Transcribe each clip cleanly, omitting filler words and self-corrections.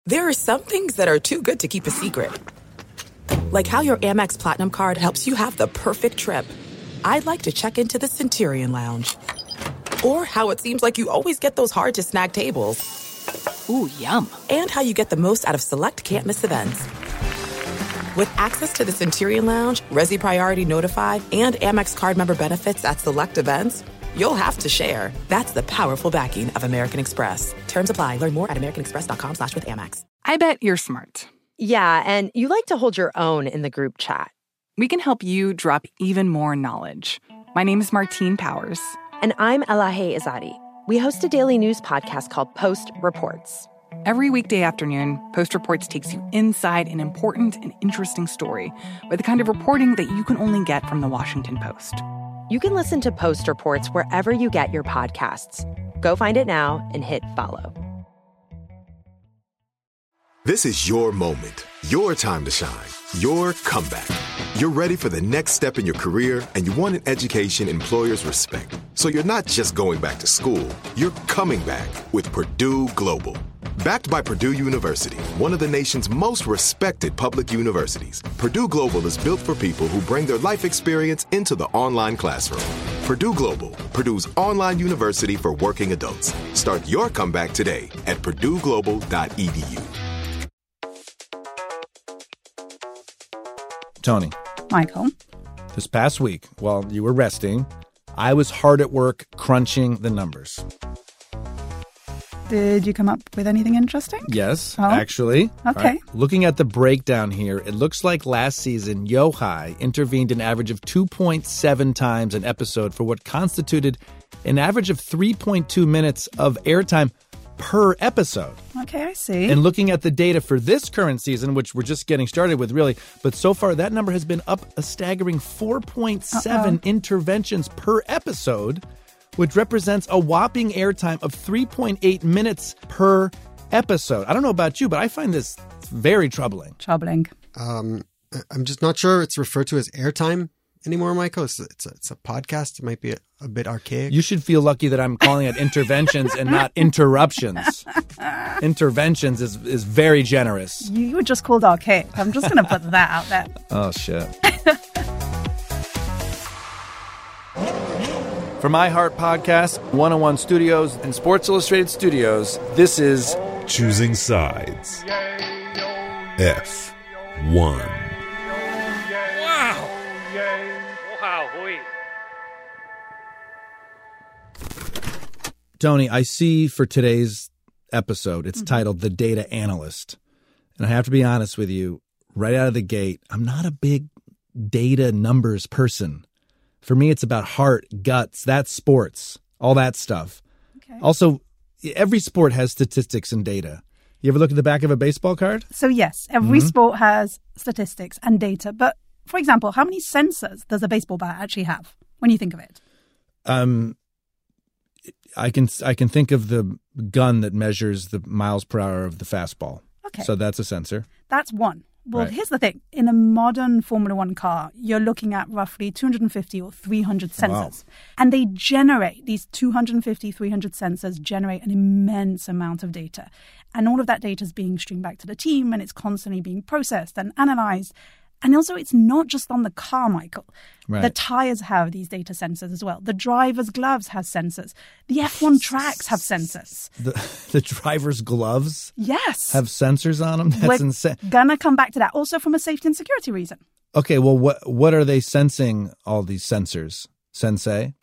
There are some things that are too good to keep a secret. Like how your Amex Platinum card helps you have the perfect trip. I'd like to check into the Centurion Lounge. Or how it seems like you always get those hard-to-snag tables. Ooh, yum. And how you get the most out of select can't-miss events. With access to the Centurion Lounge, Resi Priority Notified, and Amex card member benefits at select events, you'll have to share. That's the powerful backing of American Express. Terms apply. Learn more at americanexpress.com/withAmex. I bet you're smart. Yeah, and you like to hold your own in the group chat. We can help you drop even more knowledge. My name is Martine Powers. And I'm Elahe Izadi. We host a daily news podcast called Post Reports. Every weekday afternoon, Post Reports takes you inside an important and interesting story with the kind of reporting that you can only get from the Washington Post. You can listen to Post Reports wherever you get your podcasts. Go find it now and hit follow. This is your moment, your time to shine, your comeback. You're ready for the next step in your career, and you want an education employers respect. So you're not just going back to school, you're coming back with Purdue Global. Backed by Purdue University, one of the nation's most respected public universities, Purdue Global is built for people who bring their life experience into the online classroom. Purdue Global, Purdue's online university for working adults. Start your comeback today at purdueglobal.edu. Tony. Michael. This past week, while you were resting, I was hard at work crunching the numbers. Did you come up with anything interesting? Yes, actually. Okay. Right. Looking at the breakdown here, it looks like last season, Yohai intervened an average of 2.7 times an episode for what constituted an average of 3.2 minutes of airtime per episode. Okay, I see. And looking at the data for this current season, which we're just getting started with, really, but so far that number has been up a staggering 4.7 interventions per episode, which represents a whopping airtime of 3.8 minutes per episode. I don't know about you, but I find this very troubling. Troubling. I'm just not sure it's referred to as airtime anymore, Michael. It's a podcast. It might be a bit archaic. You should feel lucky that I'm calling it interventions and not interruptions. Interventions is very generous. You were just called archaic. I'm just going to put that out there. Oh, shit. From iHeart Podcast, 101 Studios, and Sports Illustrated Studios, this is Choosing Sides. F1. Tony, I see for today's episode, it's titled The Data Analyst. And I have to be honest with you, right out of the gate, I'm not a big data numbers person. For me, it's about heart, guts, that's sports, all that stuff. Okay. Also, every sport has statistics and data. You ever look at the back of a baseball card? So yes, every sport has statistics and data. But for example, how many sensors does a baseball bat actually have when you think of it? I can think of the gun that measures the miles per hour of the fastball. Okay. So that's a sensor. That's one. Well, Right. Here's the thing. In a modern Formula One car, you're looking at roughly 250 or 300 sensors. Wow. And they generate, these 250, 300 sensors generate an immense amount of data. And all of that data is being streamed back to the team, and it's constantly being processed and analyzed. And also, it's not just on the car, Michael. Right. The tires have these data sensors as well. The driver's gloves have sensors. The F1 tracks have sensors. The driver's gloves Yes. have sensors on them? That's insane. Gonna come back to that. Also from a safety and security reason. Okay, well, what are they sensing, all these sensors? Sensei?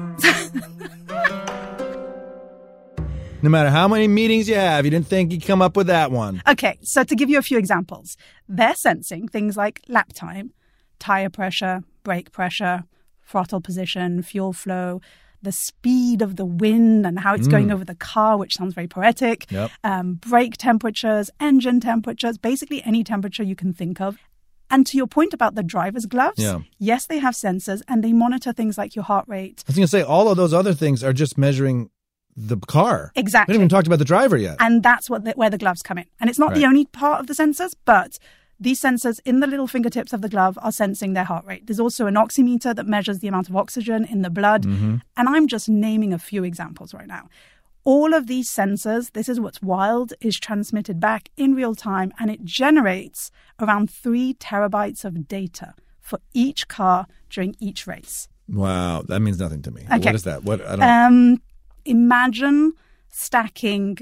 No matter how many meetings you have, you didn't think you'd come up with that one. Okay, so to give you a few examples, they're sensing things like lap time, tire pressure, brake pressure, throttle position, fuel flow, the speed of the wind and how it's going over the car, which sounds very poetic, Yep. Brake temperatures, engine temperatures, basically any temperature you can think of. And to your point about the driver's gloves, yes, they have sensors and they monitor things like your heart rate. I was going to say, all of those other things are just measuring the car. Exactly. We haven't even talked about the driver yet. And that's where the gloves come in. And it's not the only part of the sensors, but these sensors in the little fingertips of the glove are sensing their heart rate. There's also an oximeter that measures the amount of oxygen in the blood. And I'm just naming a few examples right now. all of these sensors, this is what's wild, is transmitted back in real time, and it generates around 3 terabytes of data for each car during each race. Wow, that means nothing to me. Okay. What is that? What I don't. Imagine stacking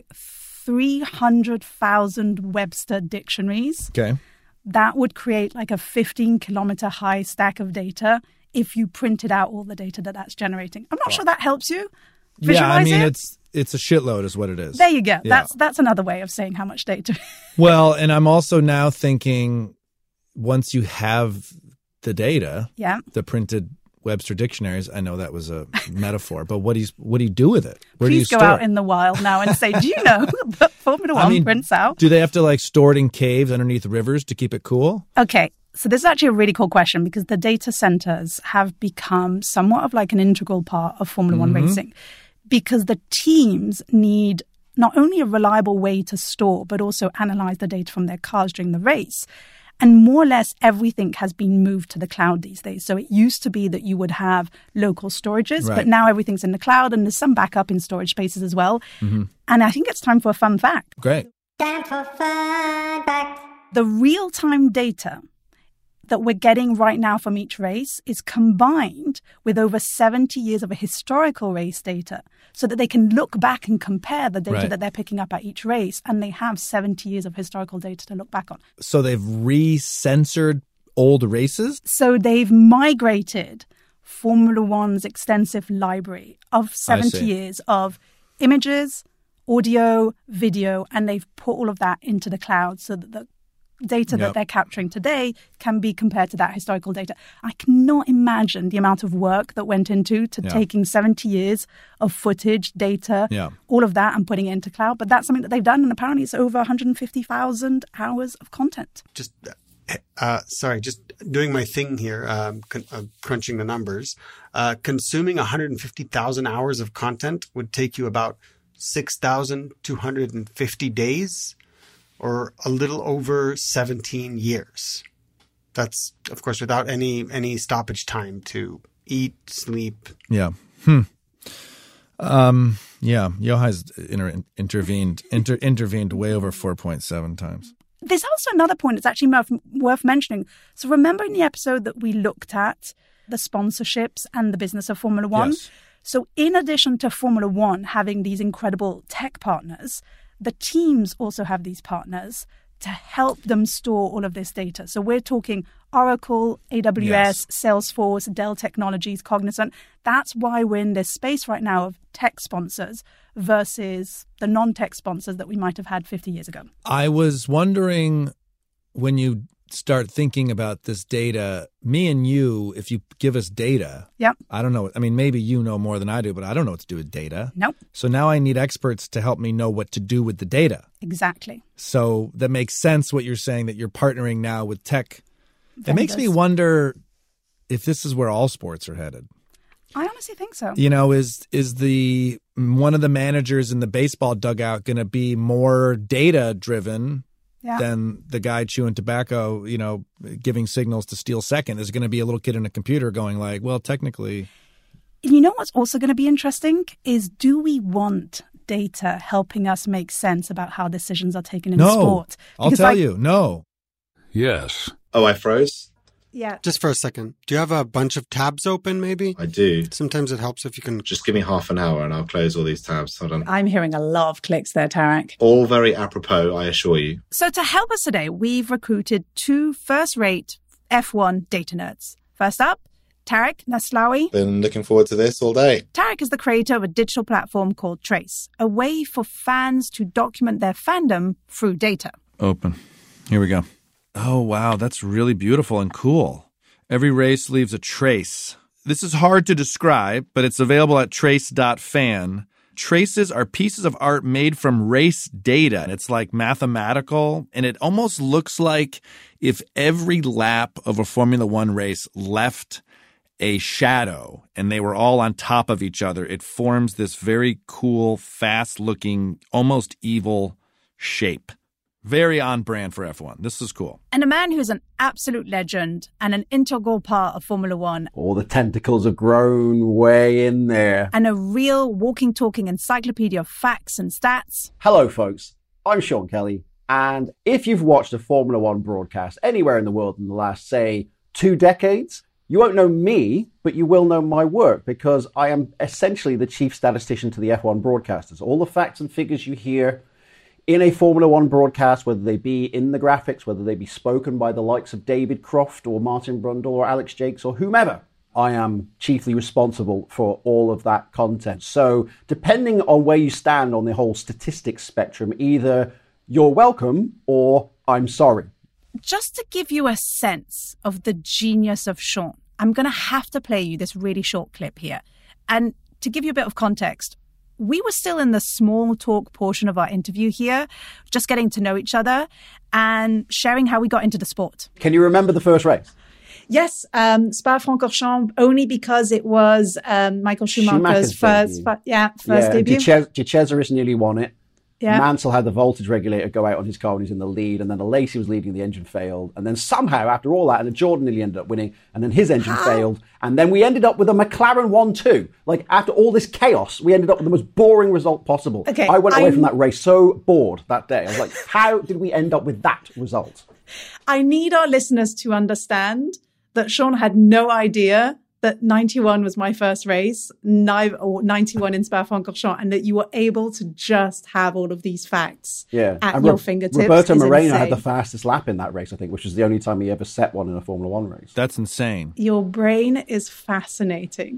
300,000 Webster dictionaries. Okay. That would create like a 15-kilometer high stack of data if you printed out all the data that's generating. I'm not sure that helps you visualize Yeah, I mean it. it's a shitload is what it is. There you go. Yeah. That's another way of saying how much data. Well, and I'm also now thinking once you have the data, Yeah. the printed Webster dictionaries, I know that was a metaphor, but what do you do with it? Where do you Please go store out it? in the wild now and say, do you know that Formula One prints out? Do they have to like store it in caves underneath rivers to keep it cool? Okay. So this is actually a really cool question because the data centers have become somewhat of like an integral part of Formula One racing because the teams need not only a reliable way to store, but also analyze the data from their cars during the race. And more or less everything has been moved to the cloud these days. So it used to be that you would have local storages, Right. but now everything's in the cloud and there's some backup in storage spaces as well. And I think it's time for a fun fact. Great. Time for fun fact. The real-time data that we're getting right now from each race is combined with over 70 years of historical race data so that they can look back and compare the data Right. that they're picking up at each race. And they have 70 years of historical data to look back on. So they've re-censored old races? So they've migrated Formula One's extensive library of 70 see. years of images, audio, video, and they've put all of that into the cloud so that the data that Yep. they're capturing today can be compared to that historical data. I cannot imagine the amount of work that went into taking 70 years of footage, data, Yeah. all of that and putting it into cloud. But that's something that they've done, and apparently it's over 150,000 hours of content. Just doing my thing here, crunching the numbers. Consuming 150,000 hours of content would take you about 6,250 days, or a little over 17 years. That's, of course, without any stoppage time to eat, sleep. Yeah. Yeah. Yohai's intervened way over 4.7 times. There's also another point that's actually worth mentioning. So remember in the episode that we looked at the sponsorships and the business of Formula One? Yes. So in addition to Formula One having these incredible tech partners, the teams also have these partners to help them store all of this data. So we're talking Oracle, AWS, Yes. Salesforce, Dell Technologies, Cognizant. That's why we're in this space right now of tech sponsors versus the non-tech sponsors that we might have had 50 years ago. I was wondering when you start thinking about this data, me and you, if you give us data, Yep. I don't know. I mean, maybe you know more than I do, but I don't know what to do with data. Nope. So now I need experts to help me know what to do with the data. Exactly. So that makes sense what you're saying, that you're partnering now with tech. It makes me Vendors. wonder if this is where all sports are headed. I honestly think so. You know, is the one of the managers in the baseball dugout going to be more data driven Yeah. than the guy chewing tobacco, you know, giving signals to steal second? There's going to be a little kid in a computer going like, well, technically. You know what's also going to be interesting is, do we want data helping us make sense about how decisions are taken in No, sport? I'll Because, tell like, you, no. Yes. Oh, I froze? Yeah. Just for a second. Do you have a bunch of tabs open, maybe? I do. Sometimes it helps if you can. Just give me half an hour and I'll close all these tabs. Hold on. I'm hearing a lot of clicks there, Tarek. All very apropos, I assure you. So to help us today, we've recruited 2 first-rate F1 data nerds. First up, Tarek Naslawi. Been looking forward to this all day. Tarek is the creator of a digital platform called Trace, a way for fans to document their fandom through data. Open. Here we go. Oh, wow. That's really beautiful and cool. Every race leaves a trace. This is hard to describe, but it's available at trace.fan. Traces are pieces of art made from race data. It's like mathematical, and it almost looks like if every lap of a Formula One race left a shadow and they were all on top of each other, it forms this very cool, fast-looking, almost evil shape. Very on brand for F1. This is cool. And a man who's an absolute legend and an integral part of Formula One. All the tentacles have grown way in there. And a real walking, talking encyclopedia of facts and stats. Hello, folks. I'm Sean Kelly. And if you've watched a Formula One broadcast anywhere in the world in the last, say, 2 decades, you won't know me, but you will know my work because I am essentially the chief statistician to the F1 broadcasters. All the facts and figures you hear in a Formula One broadcast, whether they be in the graphics, whether they be spoken by the likes of David Croft or Martin Brundle or Alex Jakes or whomever, I am chiefly responsible for all of that content. So depending on where you stand on the whole statistics spectrum, either you're welcome or I'm sorry. Just to give you a sense of the genius of Sean, I'm going to have to play you this really short clip here. And to give you a bit of context, we were still in the small talk portion of our interview here, just getting to know each other and sharing how we got into the sport. Can you remember the first race? Yes, Spa-Francorchamps, only because it was Michael Schumacher's first debut. De Cesaris nearly won it. Yeah. Mansell had the voltage regulator go out on his car when he was in the lead, and then Alesi was leading, the engine failed. And then somehow, after all that, and Jordan nearly ended up winning, and then his engine failed. And then we ended up with a McLaren 1-2. Like, after all this chaos, we ended up with the most boring result possible. Okay, I went away from that race so bored that day. I was like, how did we end up with that result? I need our listeners to understand that Sean had no idea that 91 was my first race, or 91 in Spa-Francorchamps, and that you were able to just have all of these facts at your fingertips. Roberto Moreno had the fastest lap in that race, I think, which was the only time he ever set one in a Formula One race. That's insane. Your brain is fascinating.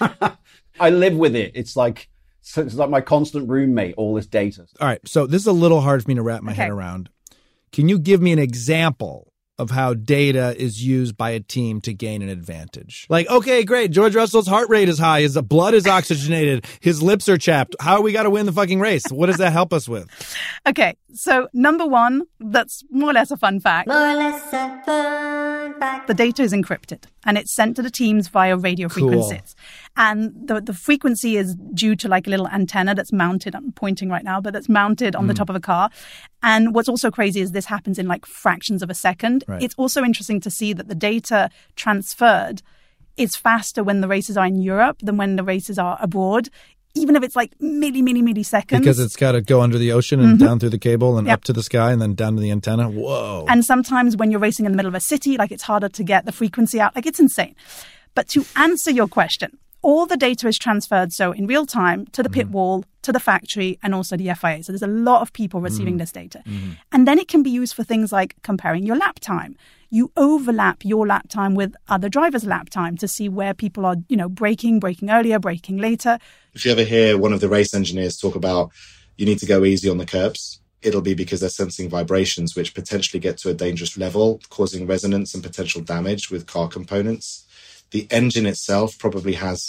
I live with it. It's like my constant roommate, all this data. All right, so this is a little hard for me to wrap my head around. Can you give me an example of how data is used by a team to gain an advantage? Like, okay, great. George Russell's heart rate is high. His blood is oxygenated. His lips are chapped. How we got to win the fucking race? What does that help us with? Okay, so number one, that's more or less a fun fact. More or less a fun fact. The data is encrypted and it's sent to the teams via radio frequencies. And the frequency is due to like a little antenna that's mounted, I'm pointing right now, but that's mounted on the top of a car. And what's also crazy is this happens in like fractions of a second. Right. It's also interesting to see that the data transferred is faster when the races are in Europe than when the races are abroad, even if it's like milliseconds. Because it's got to go under the ocean and down through the cable and up to the sky and then down to the antenna. Whoa. And sometimes when you're racing in the middle of a city, like it's harder to get the frequency out. Like it's insane. But to answer your question, all the data is transferred, so in real time, to the pit wall, to the factory, and also the FIA. So there's a lot of people receiving this data. And then it can be used for things like comparing your lap time. You overlap your lap time with other drivers' lap time to see where people are, braking earlier, braking later. If you ever hear one of the race engineers talk about you need to go easy on the curbs, it'll be because they're sensing vibrations which potentially get to a dangerous level, causing resonance and potential damage with car components. The engine itself probably has,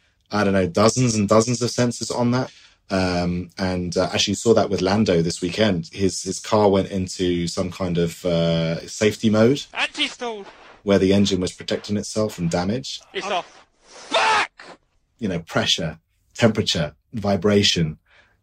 dozens and dozens of sensors on that. Actually saw that with Lando this weekend. His car went into some kind of safety mode. Anti-stall. Where the engine was protecting itself from damage. It's off. Back! Pressure, temperature, vibration,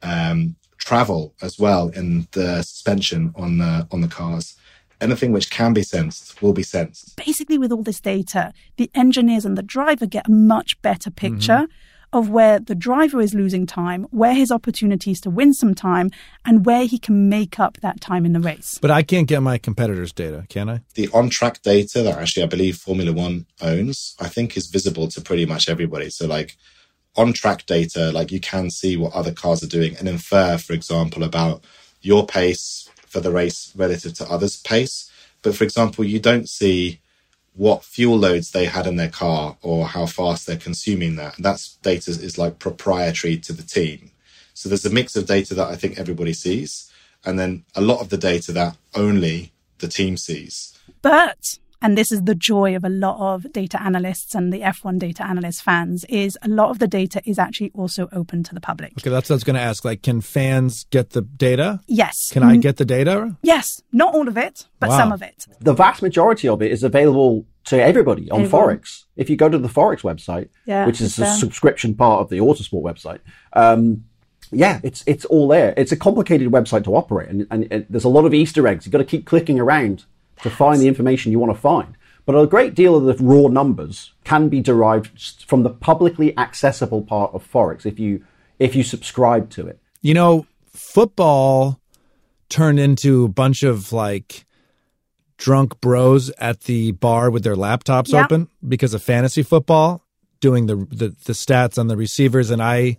travel as well in the suspension on the cars. Anything which can be sensed will be sensed. Basically, with all this data, the engineers and the driver get a much better picture of where the driver is losing time, where his opportunities to win some time, and where he can make up that time in the race. But I can't get my competitors' data, can I? The on-track data that actually I believe Formula One owns, I think is visible to pretty much everybody. So like on-track data, like you can see what other cars are doing and infer, for example, about your pace for the race relative to others' pace. But for example, you don't see what fuel loads they had in their car or how fast they're consuming that. That's data is like proprietary to the team. So there's a mix of data that I think everybody sees, and then a lot of the data that only the team sees. But, and this is the joy of a lot of data analysts and the F1 data analyst fans, is a lot of the data is actually also open to the public. Okay, that's what I was going to ask. Like, can fans get the data? Yes. Can I get the data? Yes. Not all of it, but some of it. The vast majority of it is available to everybody on Forex. If you go to the Forex website, which is a subscription part of the Autosport website, Yeah, it's all there. It's a complicated website to operate, and there's a lot of Easter eggs. You've got to keep clicking around to find the information you want to find. But a great deal of the raw numbers can be derived from the publicly accessible part of Forex if you subscribe to it. You know, football turned into a bunch of like drunk bros at the bar with their laptops open because of fantasy football, doing the stats on the receivers. And I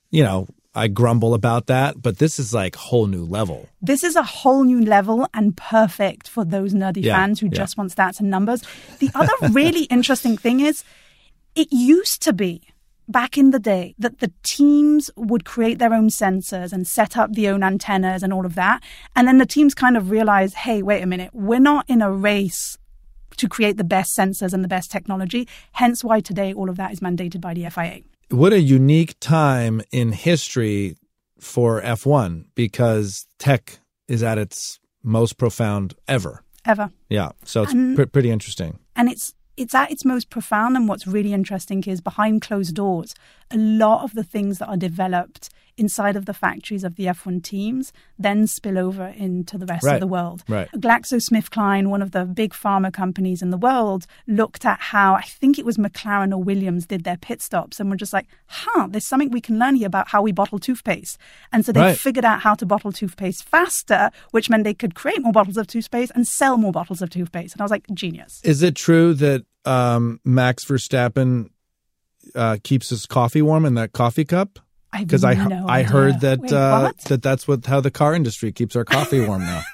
grumble about that, but this is like a whole new level. This is a whole new level and perfect for those nerdy fans who just want stats and numbers. The other really interesting thing is it used to be back in the day that the teams would create their own sensors and set up their own antennas and all of that. And then the teams kind of realized, hey, wait a minute, we're not in a race to create the best sensors and the best technology. Hence why today all of that is mandated by the FIA. What a unique time in history for F1 because tech is at its most profound ever. Ever. Yeah. So it's pretty interesting. And it's at its most profound. And what's really interesting is behind closed doors, a lot of the things that are developed inside of the factories of the F1 teams then spill over into the rest of the world. Right. GlaxoSmithKline, one of the big pharma companies in the world, looked at how, I think it was McLaren or Williams, did their pit stops and were just like, there's something we can learn here about how we bottle toothpaste. And so they figured out how to bottle toothpaste faster, which meant they could create more bottles of toothpaste and sell more bottles of toothpaste. And I was like, genius. Is it true that Max Verstappen keeps his coffee warm in that coffee cup? Because I heard that that's how the car industry keeps our coffee warm now.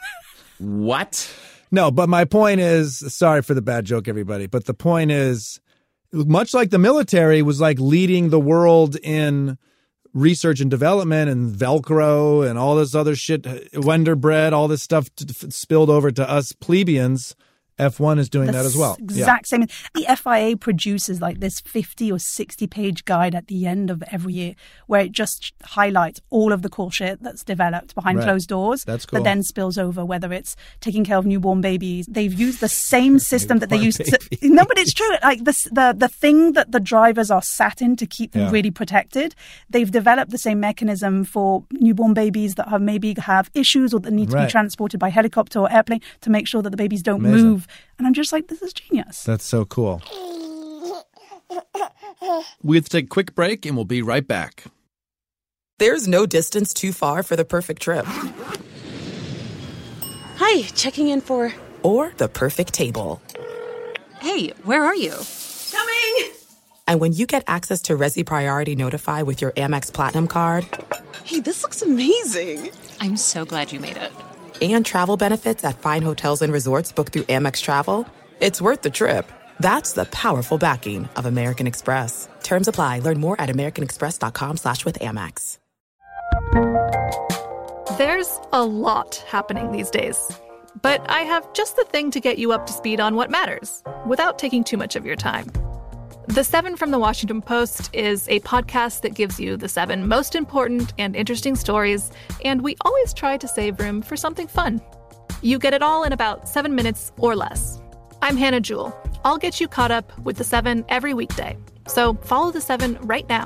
What? No, but my point is, sorry for the bad joke, everybody, but the point is, much like the military was like leading the world in research and development and Velcro and all this other shit, Wonder Bread, all this stuff spilled over to us plebeians. F1 is doing that as well. Exact same. The FIA produces like this 50 or 60 page guide at the end of every year where it just highlights all of the cool shit that's developed behind closed doors. That's cool. That then spills over, whether it's taking care of newborn babies. They've used the same system that they used to. No, but it's true. Like the thing that the drivers are sat in to keep them really protected, they've developed the same mechanism for newborn babies that have issues or that need to be transported by helicopter or airplane to make sure that the babies don't move. And I'm just like, this is genius. That's so cool. We have to take a quick break and we'll be right back. There's no distance too far for the perfect trip. Hi, checking in for... Or the perfect table. Hey, where are you? Coming! And when you get access to Resi Priority Notify with your Amex Platinum card... Hey, this looks amazing. I'm so glad you made it. And travel benefits at fine hotels and resorts booked through Amex Travel, it's worth the trip. That's the powerful backing of American Express. Terms apply. Learn more at americanexpress.com/withAmex. There's a lot happening these days. But I have just the thing to get you up to speed on what matters, without taking too much of your time. The 7 from the Washington Post is a podcast that gives you the 7 most important and interesting stories, and we always try to save room for something fun. You get it all in about 7 minutes or less. I'm Hannah Jewell. I'll get you caught up with the 7 every weekday. So follow the 7 right now.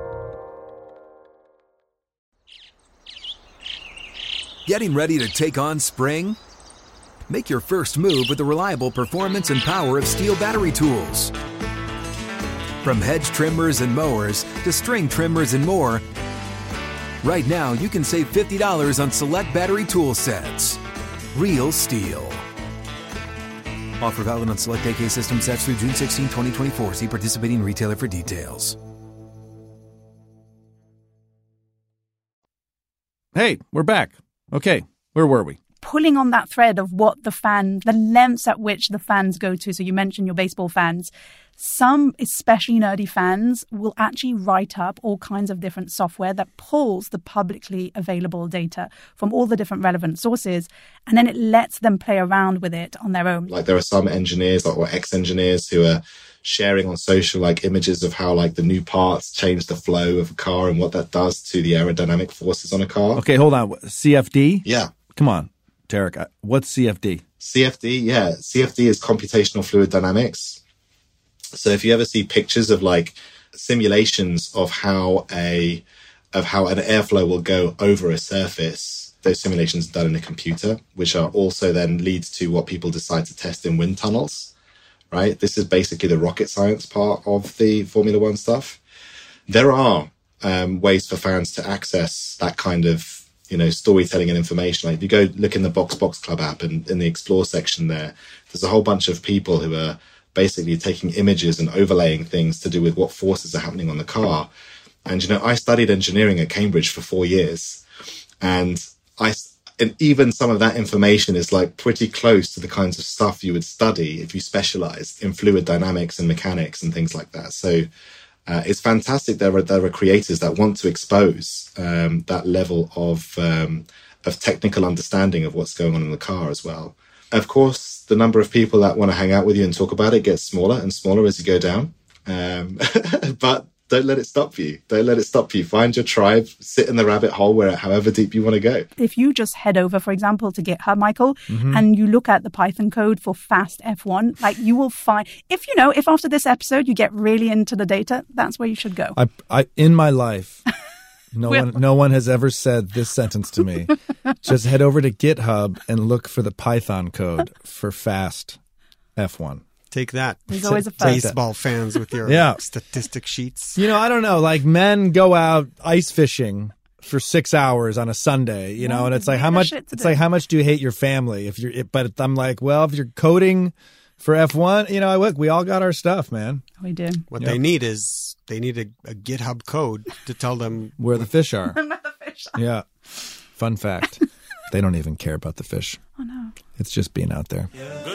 Getting ready to take on spring? Make your first move with the reliable performance and power of Steel battery tools. From hedge trimmers and mowers to string trimmers and more, right now you can save $50 on select battery tool sets. Real Steel. Offer valid on select AK system sets through June 16, 2024. See participating retailer for details. Hey, we're back. Okay, where were we? Pulling on that thread of what the lengths at which the fans go to. So you mentioned your baseball fans. Some, especially nerdy fans, will actually write up all kinds of different software that pulls the publicly available data from all the different relevant sources, and then it lets them play around with it on their own. Like there are some engineers or ex-engineers who are sharing on social like images of how like the new parts change the flow of a car and what that does to the aerodynamic forces on a car. Okay, hold on. CFD? Yeah. Come on, Tarek. What's CFD? CFD, yeah. CFD is computational fluid dynamics. So if you ever see pictures of like simulations of how a of how an airflow will go over a surface. Those simulations are done in a computer, which are also then leads to what people decide to test in wind tunnels, right? This is basically the rocket science part of the Formula One stuff. There are ways for fans to access that kind of, storytelling and information. Like if you go look in the Box Club app and in the Explore section there's a whole bunch of people who are basically taking images and overlaying things to do with what forces are happening on the car. And, I studied engineering at Cambridge for 4 years, and even some of that information is like pretty close to the kinds of stuff you would study if you specialized in fluid dynamics and mechanics and things like that. So it's fantastic. There are creators that want to expose that level of technical understanding of what's going on in the car as well. Of course, the number of people that want to hang out with you and talk about it gets smaller and smaller as you go down. But don't let it stop you. Don't let it stop you. Find your tribe, sit in the rabbit hole however deep you want to go. If you just head over, for example, to GitHub, Michael, and you look at the Python code for fast F1, like you will find, if after this episode you get really into the data, that's where you should go. I in my life, no one has ever said this sentence to me. Just head over to GitHub and look for the Python code for fast F1. Take that. There's always a baseball fans with your statistic sheets. I don't know. Like men go out ice fishing for 6 hours on a Sunday, and it's like how much? It's like how much do you hate your family? But I'm like, well, if you're coding for F1, look, we all got our stuff, man. We do. What they need is a GitHub code to tell them where the fish are. Where the fish are. Yeah. Fun fact: they don't even care about the fish. Oh no. It's just being out there.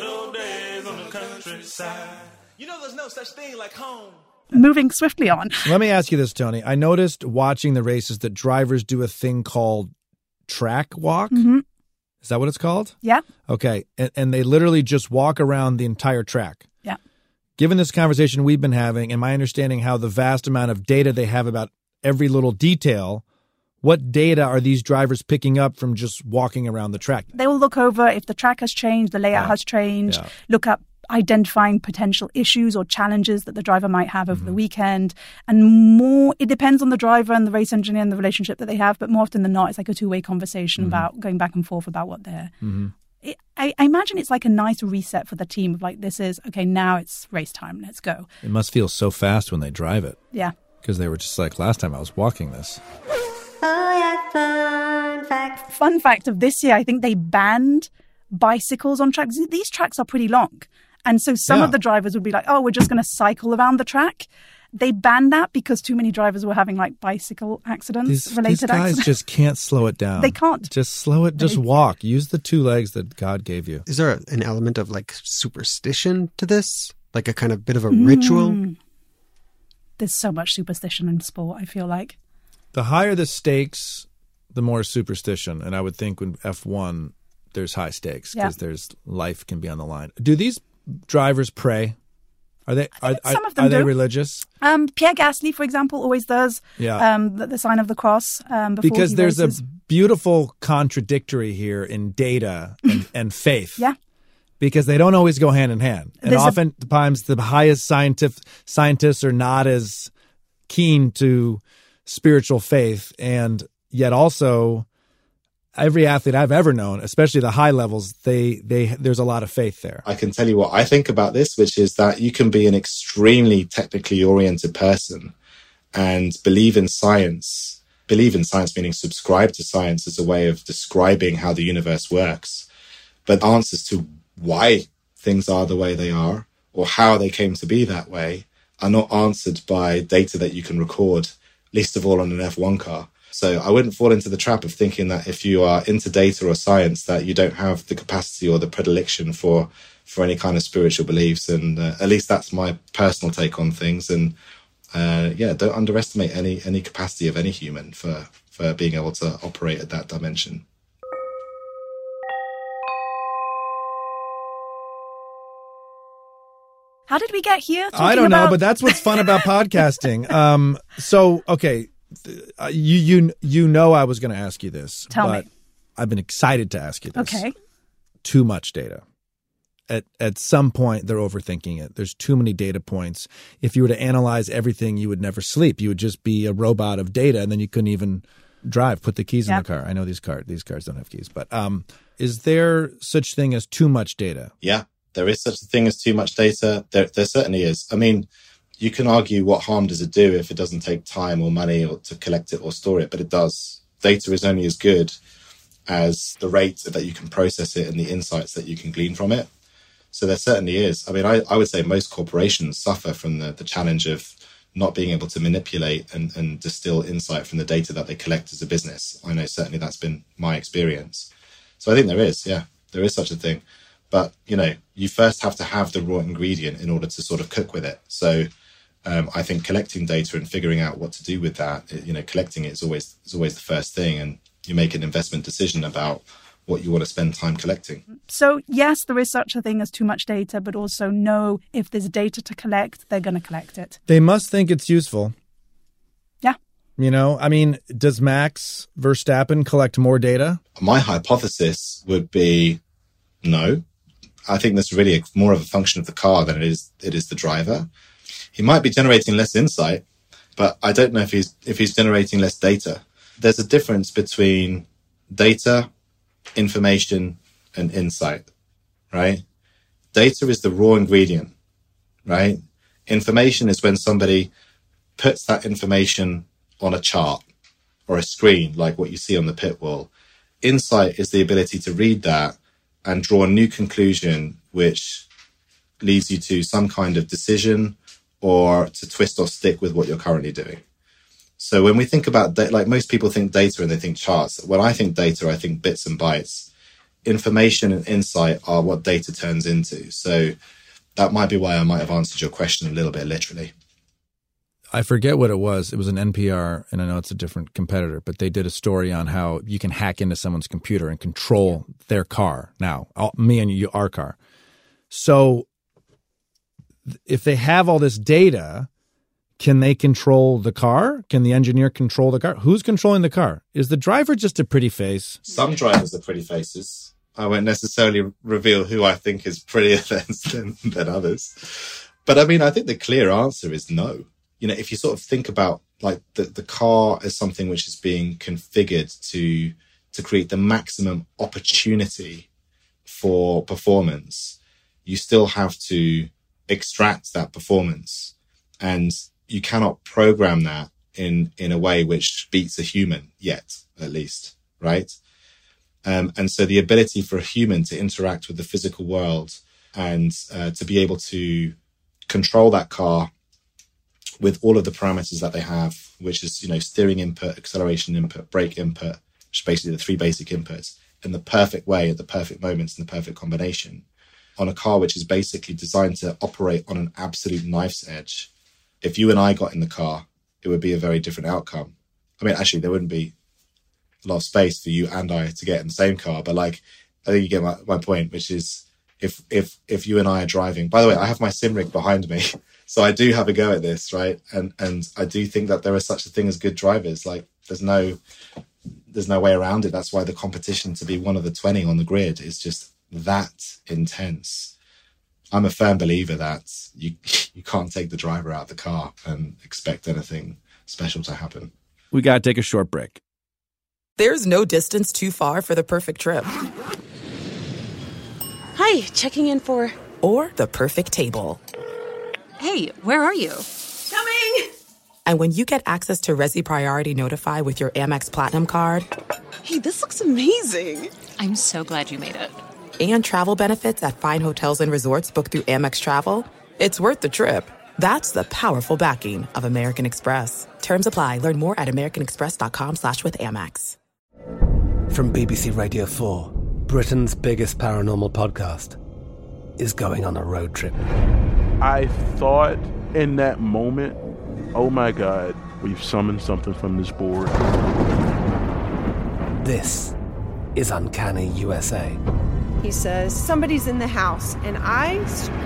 There's no such thing like home. Moving swiftly on. Let me ask you this, Tony. I noticed watching the races that drivers do a thing called track walk. Mm-hmm. Is that what it's called? Yeah. Okay. And they literally just walk around the entire track. Yeah. Given this conversation we've been having and my understanding how the vast amount of data they have about every little detail, what data are these drivers picking up from just walking around the track? They will look over if the track has changed, the layout has changed, look up identifying potential issues or challenges that the driver might have over the weekend. And more, it depends on the driver and the race engineer and the relationship that they have, but more often than not, it's like a two-way conversation about going back and forth about what they're... I imagine it's like a nice reset for the team of like, this is, okay, now it's race time, let's go. It must feel so fast when they drive it. Yeah. Because they were just like, last time I was walking this. Oh yeah, fun fact. Fun fact of this year, I think they banned bicycles on tracks. These tracks are pretty long. And so some of the drivers would be like, oh, we're just going to cycle around the track. They banned that because too many drivers were having like bicycle accidents, these accidents. Guys just can't slow it down. They can't. Just slow it. Just walk. Use the 2 legs that God gave you. Is there an element of like superstition to this? Like a kind of bit of a ritual? There's so much superstition in sport, I feel like. The higher the stakes, the more superstition. And I would think when F1, there's high stakes because there's life can be on the line. Do these drivers pray? Are they they religious? Pierre Gasly, for example, always does. Yeah. The sign of the cross. Because there's a beautiful contradictory here in data and faith. Yeah. Because they don't always go hand in hand, and oftentimes the highest scientists are not as keen to spiritual faith, and yet also every athlete I've ever known, especially the high levels, there's a lot of faith there. I can tell you what I think about this, which is that you can be an extremely technically oriented person and believe in science meaning subscribe to science as a way of describing how the universe works. But answers to why things are the way they are or how they came to be that way are not answered by data that you can record, least of all on an F1 car. So I wouldn't fall into the trap of thinking that if you are into data or science that you don't have the capacity or the predilection for any kind of spiritual beliefs. And at least that's my personal take on things. And don't underestimate any capacity of any human for being able to operate at that dimension. How did we get here? I don't know, but that's what's fun about podcasting. So, okay, you know I was going to ask you this. Tell me. I've been excited to ask you this. Okay. Too much data. at some point they're overthinking it. There's too many data points. If you were to analyze everything, you would never sleep. You would just be a robot of data, and then you couldn't even drive, put the keys in the car. I know these cars don't have keys, but is there such thing as too much data? Yeah, there is such a thing as too much data. There certainly is. I mean, you can argue what harm does it do if it doesn't take time or money or to collect it or store it, but it does. Data is only as good as the rate that you can process it and the insights that you can glean from it. So there certainly is. I mean, I would say most corporations suffer from the challenge of not being able to manipulate and distill insight from the data that they collect as a business. I know certainly that's been my experience. So I think there is such a thing. But, you first have to have the raw ingredient in order to sort of cook with it. So I think collecting data and figuring out what to do with that, collecting it is always the first thing. And you make an investment decision about what you want to spend time collecting. So, yes, there is such a thing as too much data, but also no, if there's data to collect, they're going to collect it. They must think it's useful. Yeah. I mean, does Max Verstappen collect more data? My hypothesis would be no. I think that's really more of a function of the car than it is the driver. He might be generating less insight, but I don't know if he's generating less data. There's a difference between data, information, and insight, right? Data is the raw ingredient, right? Information is when somebody puts that information on a chart or a screen, like what you see on the pit wall. Insight is the ability to read that and draw a new conclusion, which leads you to some kind of decision or to twist or stick with what you're currently doing. So when we think about like most people think data and they think charts. When I think data, I think bits and bytes. Information and insight are what data turns into. So that might be why I might have answered your question a little bit literally. I forget what it was. It was an NPR, and I know it's a different competitor, but they did a story on how you can hack into someone's computer and control their car now, me and you, our car. So if they have all this data, can they control the car? Can the engineer control the car? Who's controlling the car? Is the driver just a pretty face? Some drivers are pretty faces. I won't necessarily reveal who I think is prettier than others. But I mean, I think the clear answer is no. If you sort of think about like the car as something which is being configured to create the maximum opportunity for performance, you still have to extract that performance, and you cannot program that in a way which beats a human yet, at least, right? And so the ability for a human to interact with the physical world and to be able to control that car with all of the parameters that they have, which is, steering input, acceleration input, brake input, which is basically the three basic inputs, in the perfect way, at the perfect moments, in the perfect combination, on a car which is basically designed to operate on an absolute knife's edge. If you and I got in the car, it would be a very different outcome. I mean, actually, there wouldn't be a lot of space for you and I to get in the same car, but I think you get my point, which is if you and I are driving, by the way, I have my sim rig behind me, so I do have a go at this, right? And I do think that there is such a thing as good drivers. Like there's no way around it. That's why the competition to be one of the 20 on the grid is just that intense. I'm a firm believer that you can't take the driver out of the car and expect anything special to happen. We got to take a short break. There's no distance too far for the perfect trip. Hi, checking in for... Or the perfect table. Hey, where are you? Coming! And when you get access to Resi Priority Notify with your Amex Platinum card... Hey, this looks amazing. I'm so glad you made it. And travel benefits at fine hotels and resorts booked through Amex Travel, it's worth the trip. That's the powerful backing of American Express. Terms apply. Learn more at americanexpress.com/withAmex. From BBC Radio 4, Britain's biggest paranormal podcast is going on a road trip. I thought in that moment, oh my God, we've summoned something from this board. This is Uncanny USA. He says, somebody's in the house, and I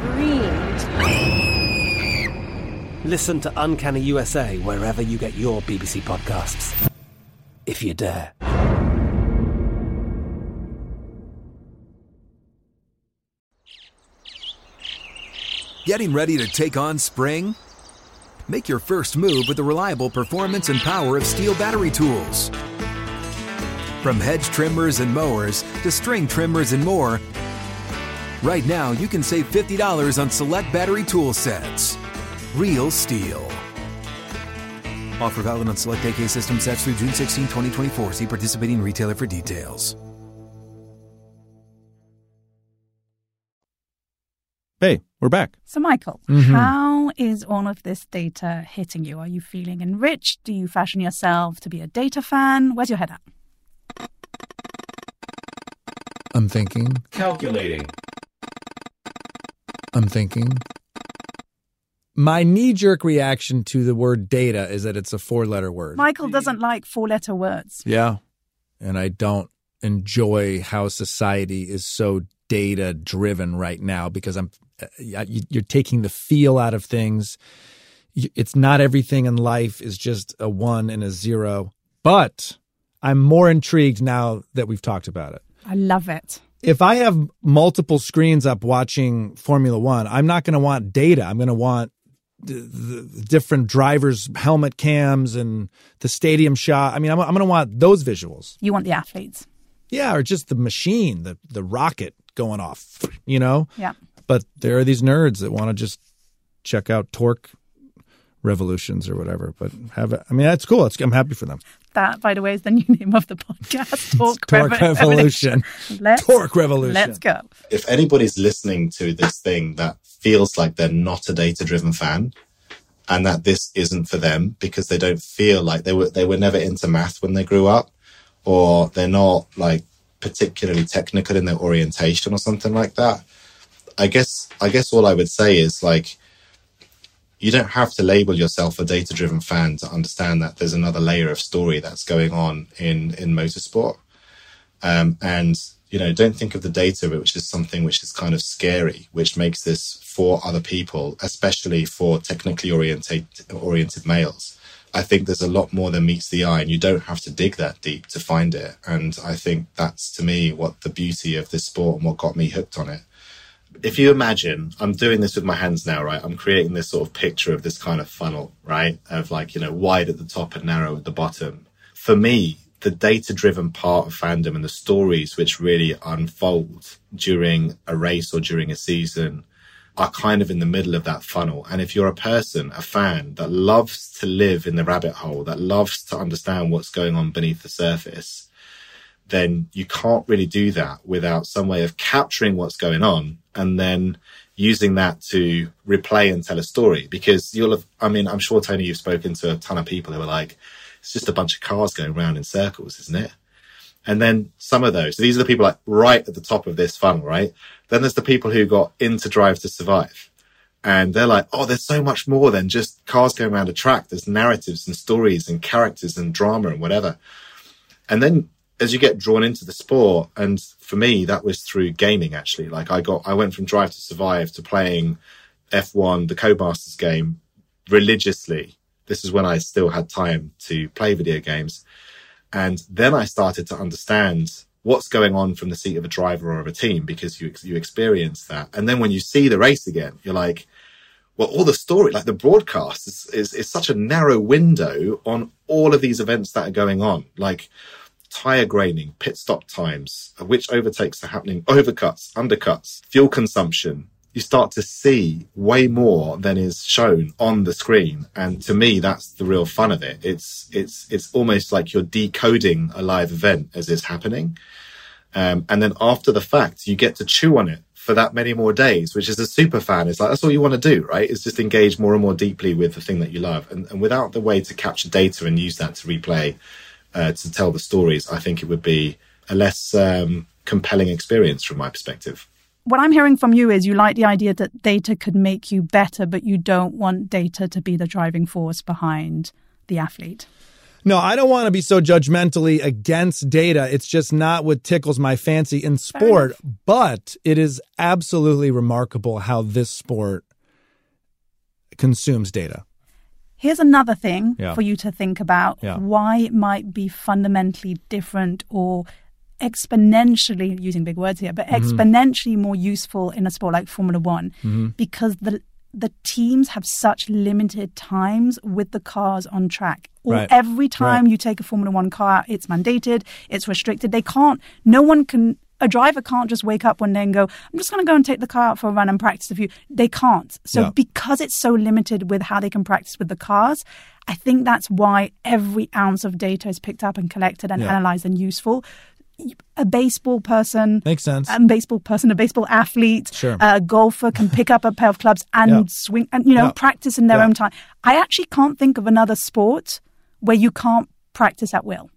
screamed. Listen to Uncanny USA wherever you get your BBC podcasts, if you dare. Getting ready to take on spring? Make your first move with the reliable performance and power of Steel battery tools. From hedge trimmers and mowers to string trimmers and more, right now you can save $50 on select battery tool sets. Real Steel. Offer valid on select AK system sets through June 16, 2024. See participating retailer for details. Hey, we're back. So, Michael, Mm-hmm. how is all of this data hitting you? Are you feeling enriched? Do you fashion yourself to be a data fan? Where's your head at? I'm thinking. Calculating. I'm thinking. My knee-jerk reaction to the word data is that it's a 4-letter word. Michael doesn't like 4-letter words. Yeah. And I don't enjoy how society is so data-driven right now because you're taking the feel out of things. It's not everything in life is just a 1 and a 0. But I'm more intrigued now that we've talked about it. I love it. If I have multiple screens up watching Formula One, I'm not going to want data. I'm going to want the different drivers' helmet cams and the stadium shot. I mean, I'm going to want those visuals. You want the athletes. Yeah, or just the machine, the rocket going off, you know? Yeah. But there are these nerds that want to just check out torque revolutions or whatever. But that's cool. I'm happy for them. That, by the way, is the new name of the podcast. Torque Revolution. Torque Revolution. Let's go. If anybody's listening to this thing that feels like they're not a data-driven fan and that this isn't for them because they don't feel like they were never into math when they grew up, or they're not like particularly technical in their orientation or something like that, I guess all I would say is like, you don't have to label yourself a data-driven fan to understand that there's another layer of story that's going on in motorsport. And, you know, don't think of the data, which is something which is kind of scary, which makes this for other people, especially for technically oriented males. I think there's a lot more than meets the eye, and you don't have to dig that deep to find it. And I think that's, to me, what the beauty of this sport and what got me hooked on it. If you imagine, I'm doing this with my hands now, right? I'm creating this sort of picture of this kind of funnel, right? Of like, you know, wide at the top and narrow at the bottom. For me, the data-driven part of fandom and the stories which really unfold during a race or during a season are kind of in the middle of that funnel. And if you're a person, a fan that loves to live in the rabbit hole, that loves to understand what's going on beneath the surface, then you can't really do that without some way of capturing what's going on and then using that to replay and tell a story. Because I'm sure, Tony, you've spoken to a ton of people who are like, it's just a bunch of cars going around in circles, isn't it? And then some of those, so these are the people like right at the top of this funnel, right? Then there's the people who got into Drive to Survive. And they're like, oh, there's so much more than just cars going around a track. There's narratives and stories and characters and drama and whatever. And then as you get drawn into the sport, and for me, that was through gaming, actually. Like I went from Drive to Survive to playing F1, the Codemasters game, religiously. This is when I still had time to play video games. And then I started to understand what's going on from the seat of a driver or of a team, because you experience that. And then when you see the race again, you're like, well, all the story, like the broadcast is such a narrow window on all of these events that are going on. Like tire graining, pit stop times, which overtakes are happening, overcuts, undercuts, fuel consumption. You start to see way more than is shown on the screen. And to me, that's the real fun of it. It's almost like you're decoding a live event as it's happening. And then after the fact, you get to chew on it for that many more days, which as a super fan, it's like, that's all you want to do, right? Is just engage more and more deeply with the thing that you love. And without the way to capture data and use that to replay, to tell the stories, I think it would be a less compelling experience from my perspective. What I'm hearing from you is you like the idea that data could make you better, but you don't want data to be the driving force behind the athlete. No, I don't want to be so judgmentally against data. It's just not what tickles my fancy in sport. But it is absolutely remarkable how this sport consumes data. Here's another thing for you to think about, why it might be fundamentally different or exponentially, using big words here, but exponentially more useful in a sport like Formula One, because the teams have such limited times with the cars on track. Or Right. every time you take a Formula One car out, it's mandated, it's restricted. A driver can't just wake up one day and go, I'm just going to go and take the car out for a run and practice a few. They can't. So because it's so limited with how they can practice with the cars, I think that's why every ounce of data is picked up and collected and analyzed and useful. A baseball person, makes sense. A baseball athlete, Sure. a golfer can pick up a pair of clubs and swing and practice in their own time. I actually can't think of another sport where you can't practice at will.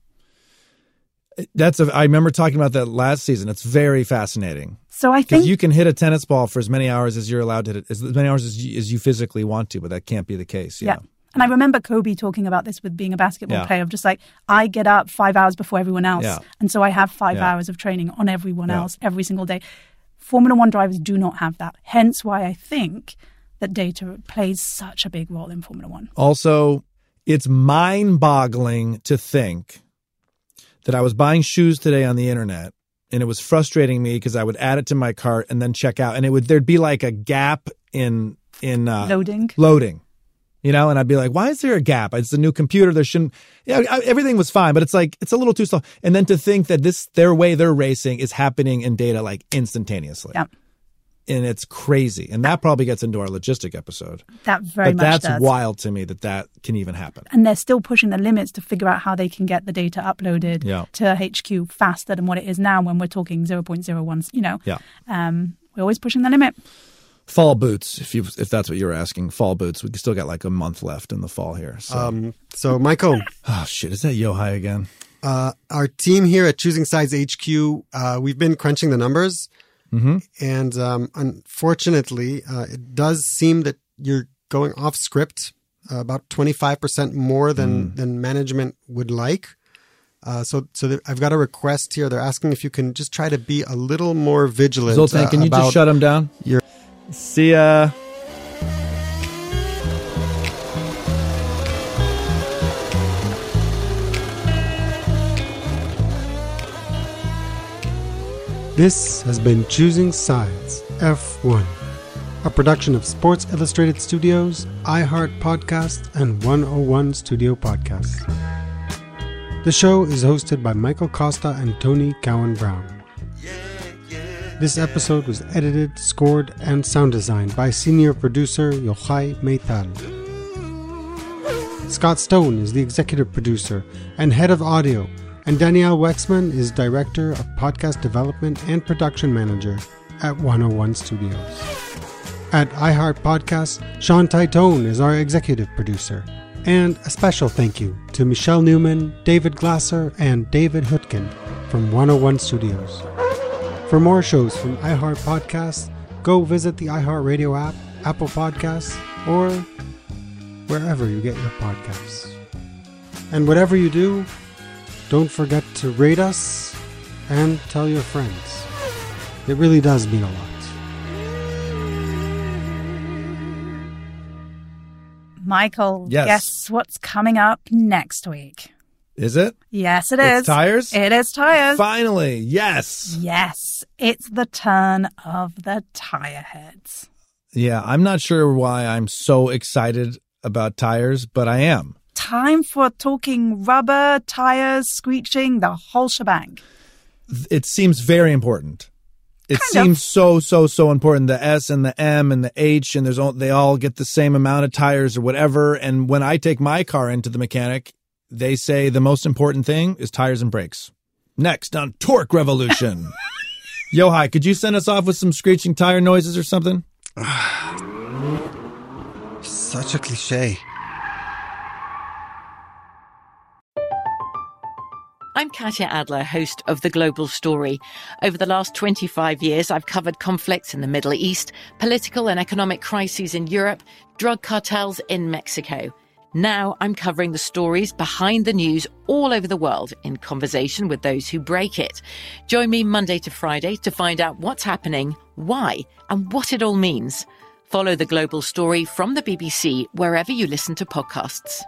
I remember talking about that last season. It's very fascinating. So I think because you can hit a tennis ball for as many hours as you're allowed to hit it, as many hours as you physically want to, but that can't be the case. Yeah. And I remember Kobe talking about this with being a basketball player of just like, I get up 5 hours before everyone else. Yeah. And so I have 5 hours of training on everyone else every single day. Formula One drivers do not have that. Hence why I think that data plays such a big role in Formula One. Also, it's mind-boggling to think that I was buying shoes today on the internet, and it was frustrating me because I would add it to my cart and then check out, and there'd be like a gap in loading. And I'd be like, why is there a gap? It's a new computer. There shouldn't. Everything was fine, but it's like it's a little too slow. And then to think that their way they're racing is happening in data like instantaneously. Yeah. And it's crazy. And that probably gets into our logistic episode. That very much does. does. But that's wild to me that can even happen. And they're still pushing the limits to figure out how they can get the data uploaded to HQ faster than what it is now when we're talking 0.01, we're always pushing the limit. Fall boots, if that's what you were asking. Fall boots. We still got like a month left in the fall here. So Michael. Oh, shit. Is that Yohai again? Our team here at Choosing Sides HQ, we've been crunching the numbers. Mm-hmm. And unfortunately, it does seem that you're going off script about 25% more than management would like. So I've got a request here. They're asking if you can just try to be a little more vigilant. Zoltan, can you just shut him down? See ya. This has been Choosing Sides F1, a production of Sports Illustrated Studios, iHeart Podcast, and 101 Studio Podcasts. The show is hosted by Michael Costa and Tony Cowan-Brown. This episode was edited, scored, and sound designed by senior producer Yochai Meital. Scott Stone is the executive producer and head of audio, and Danielle Wexman is director of podcast development and production manager at 101 Studios. At iHeart Podcasts, Sean Titone is our executive producer. And a special thank you to Michelle Newman, David Glasser, and David Hutkin from 101 Studios. For more shows from iHeart Podcasts, go visit the iHeartRadio app, Apple Podcasts, or wherever you get your podcasts. And whatever you do, don't forget to rate us and tell your friends. It really does mean a lot. Michael, yes. Guess what's coming up next week? Is it? Yes, it is. It's tires? It is tires. Finally, yes. Yes, it's the turn of the tire heads. Yeah, I'm not sure why I'm so excited about tires, but I am. Time for talking rubber, tires, screeching, the whole shebang. It seems very important. It seems so important. The S and the M and the H, and they all get the same amount of tires or whatever. And when I take my car into the mechanic, they say the most important thing is tires and brakes. Next on Torque Revolution. Yohai, could you send us off with some screeching tire noises or something? Such a cliche. I'm Katya Adler, host of The Global Story. Over the last 25 years, I've covered conflicts in the Middle East, political and economic crises in Europe, drug cartels in Mexico. Now I'm covering the stories behind the news all over the world in conversation with those who break it. Join me Monday to Friday to find out what's happening, why, and what it all means. Follow The Global Story from the BBC wherever you listen to podcasts.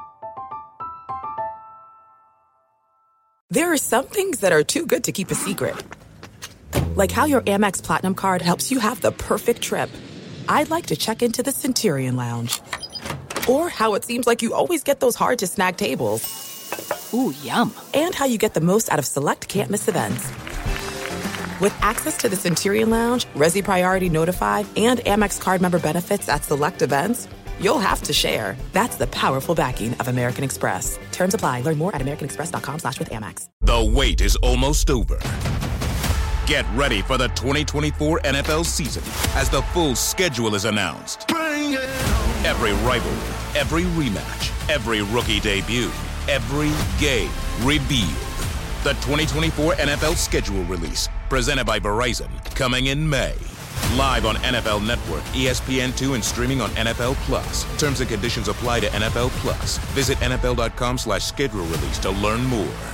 There are some things that are too good to keep a secret. Like how your Amex Platinum card helps you have the perfect trip. I'd like to check into the Centurion Lounge. Or how it seems like you always get those hard-to-snag tables. Ooh, yum. And how you get the most out of select can't-miss events. With access to the Centurion Lounge, Resi Priority Notified, and Amex card member benefits at select events, you'll have to share. That's the powerful backing of American Express. Terms apply. Learn more at americanexpress.com/withAmex. The wait is almost over. Get ready for the 2024 NFL season as the full schedule is announced. Every rivalry, every rematch, every rookie debut, every game revealed. The 2024 NFL schedule release, presented by Verizon, coming in May. Live on NFL Network, ESPN2, and streaming on NFL Plus. Terms and conditions apply to NFL Plus. Visit NFL.com/schedule release to learn more.